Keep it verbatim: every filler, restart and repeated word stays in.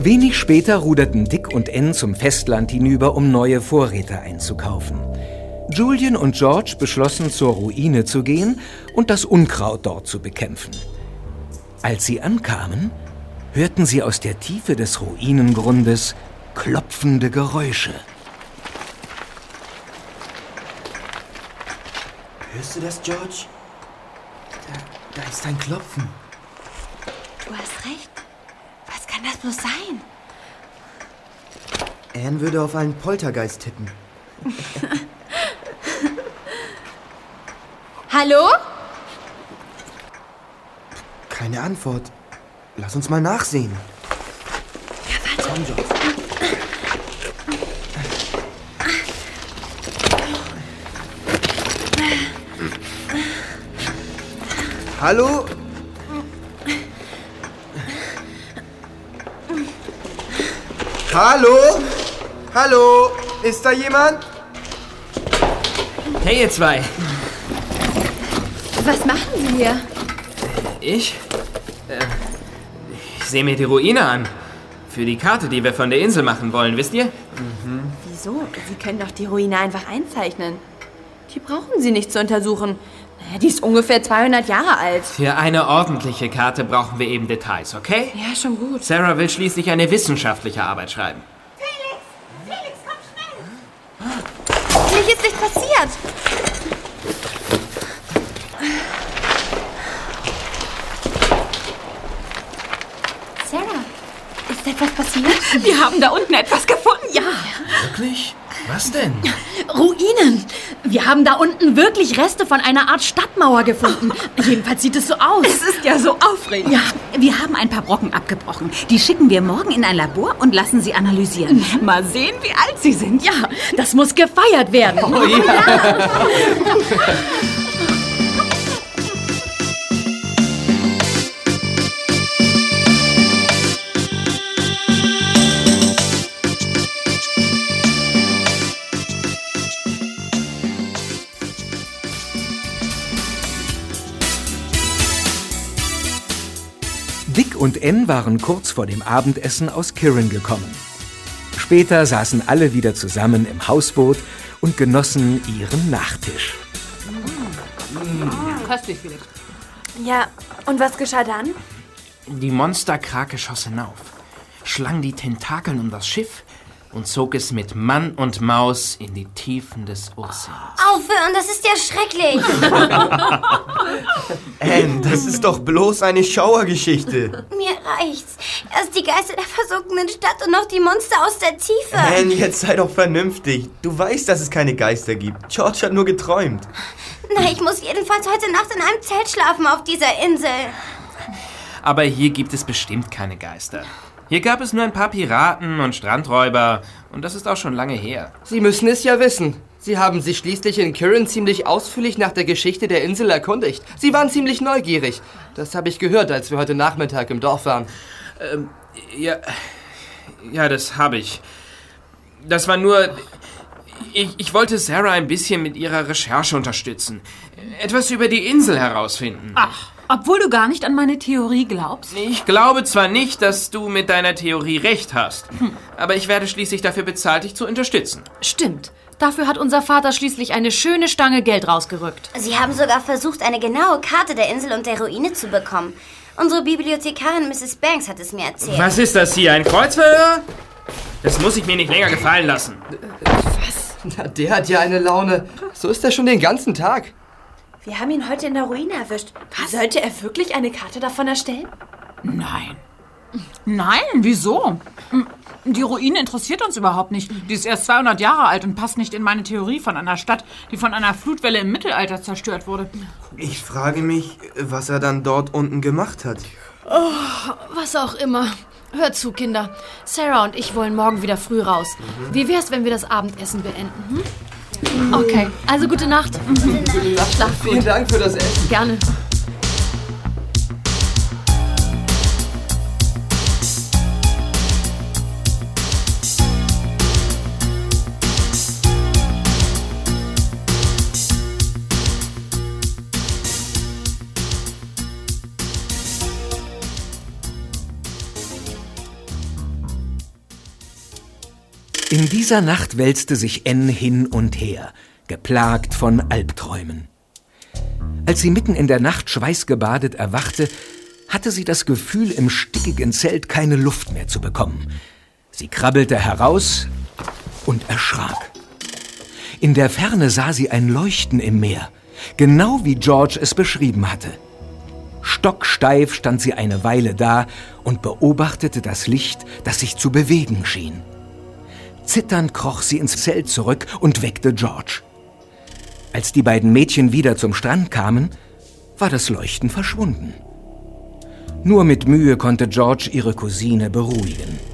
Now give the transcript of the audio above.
Wenig später ruderten Dick und Ann zum Festland hinüber, um neue Vorräte einzukaufen. Julian und George beschlossen, zur Ruine zu gehen und das Unkraut dort zu bekämpfen. Als sie ankamen, hörten sie aus der Tiefe des Ruinengrundes klopfende Geräusche. Hörst du das, George? Da, da ist ein Klopfen. Du hast recht. Was kann das bloß sein? Anne würde auf einen Poltergeist tippen. Hallo? Keine Antwort. Lass uns mal nachsehen. Ja, warte. Komm, George. Hallo? Hallo? Hallo? Ist da jemand? Hey, ihr zwei. Was machen Sie hier? Ich? Äh, ich sehe mir die Ruine an. Für die Karte, die wir von der Insel machen wollen, wisst ihr? Mhm. Wieso? Sie können doch die Ruine einfach einzeichnen. Die brauchen Sie nicht zu untersuchen. Naja, die ist ungefähr zweihundert Jahre alt. Für eine ordentliche Karte brauchen wir eben Details, okay? Ja, schon gut. Sarah will schließlich eine wissenschaftliche Arbeit schreiben. Felix! Felix, komm schnell! Hoffentlich ist nichts passiert. Sarah, ist etwas passiert? Wir haben da unten etwas gefunden, ja. Wirklich? Was denn? Ruinen. Wir haben da unten wirklich Reste von einer Art Stadtmauer gefunden. Jedenfalls sieht es so aus. Es ist ja so aufregend. Ja, wir haben ein paar Brocken abgebrochen. Die schicken wir morgen in ein Labor und lassen sie analysieren. Mal sehen, wie alt sie sind. Ja, das muss gefeiert werden. Oh ja. Dick und Ann waren kurz vor dem Abendessen aus Kirin gekommen. Später saßen alle wieder zusammen im Hausboot und genossen ihren Nachtisch. Mm. Köstlich, Felix. Ja, und was geschah dann? Die Monsterkrake schoss hinauf, schlang die Tentakeln um das Schiff und zog es mit Mann und Maus in die Tiefen des Ozeans. Aufhören, das ist ja schrecklich. Anne, das ist doch bloß eine Schauergeschichte. Mir reicht's. Erst die Geister der versunkenen Stadt und noch die Monster aus der Tiefe. Anne, jetzt sei doch vernünftig. Du weißt, dass es keine Geister gibt. George hat nur geträumt. Na, ich muss jedenfalls heute Nacht in einem Zelt schlafen auf dieser Insel. Aber hier gibt es bestimmt keine Geister. Hier gab es nur ein paar Piraten und Strandräuber und das ist auch schon lange her. Sie müssen es ja wissen. Sie haben sich schließlich in Kirin ziemlich ausführlich nach der Geschichte der Insel erkundigt. Sie waren ziemlich neugierig. Das habe ich gehört, als wir heute Nachmittag im Dorf waren. Ähm, ja, ja, das habe ich. Das war nur... Ich, ich wollte Sarah ein bisschen mit ihrer Recherche unterstützen. Etwas über die Insel herausfinden. Ach, obwohl du gar nicht an meine Theorie glaubst? Ich glaube zwar nicht, dass du mit deiner Theorie recht hast, hm. aber ich werde schließlich dafür bezahlt, dich zu unterstützen. Stimmt. Dafür hat unser Vater schließlich eine schöne Stange Geld rausgerückt. Sie haben sogar versucht, eine genaue Karte der Insel und der Ruine zu bekommen. Unsere Bibliothekarin Misses Banks hat es mir erzählt. Was ist das hier, ein Kreuzverhör? Das muss ich mir nicht länger gefallen lassen. Was? Na, der hat ja eine Laune. So ist er schon den ganzen Tag. Wir haben ihn heute in der Ruine erwischt. Was? Sollte er wirklich eine Karte davon erstellen? Nein. Nein, wieso? Die Ruine interessiert uns überhaupt nicht. Die ist erst zweihundert Jahre alt und passt nicht in meine Theorie von einer Stadt, die von einer Flutwelle im Mittelalter zerstört wurde. Ich frage mich, was er dann dort unten gemacht hat. Oh, was auch immer. Hört zu, Kinder. Sarah und ich wollen morgen wieder früh raus. Mhm. Wie wär's, wenn wir das Abendessen beenden? Hm? Okay, also gute Nacht. Mhm. Gute Nacht. Schlaf gut. Vielen Dank für das Essen. Gerne. In dieser Nacht wälzte sich Anne hin und her, geplagt von Albträumen. Als sie mitten in der Nacht schweißgebadet erwachte, hatte sie das Gefühl, im stickigen Zelt keine Luft mehr zu bekommen. Sie krabbelte heraus und erschrak. In der Ferne sah sie ein Leuchten im Meer, genau wie George es beschrieben hatte. Stocksteif stand sie eine Weile da und beobachtete das Licht, das sich zu bewegen schien. Zitternd kroch sie ins Zelt zurück und weckte George. Als die beiden Mädchen wieder zum Strand kamen, war das Leuchten verschwunden. Nur mit Mühe konnte George ihre Cousine beruhigen.